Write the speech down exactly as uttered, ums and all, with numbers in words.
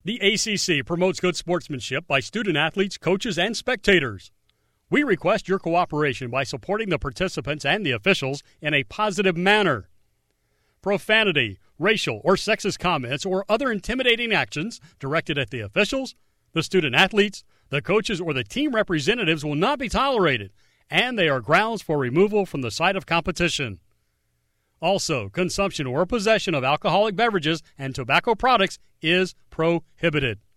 The A C C promotes good sportsmanship by student-athletes, coaches, and spectators. We request your cooperation by supporting the participants and the officials in a positive manner. Profanity, racial or sexist comments, or other intimidating actions directed at the officials, the student-athletes, the coaches, or the team representatives will not be tolerated, and they are grounds for removal from the site of competition. Also, consumption or possession of alcoholic beverages and tobacco products is prohibited.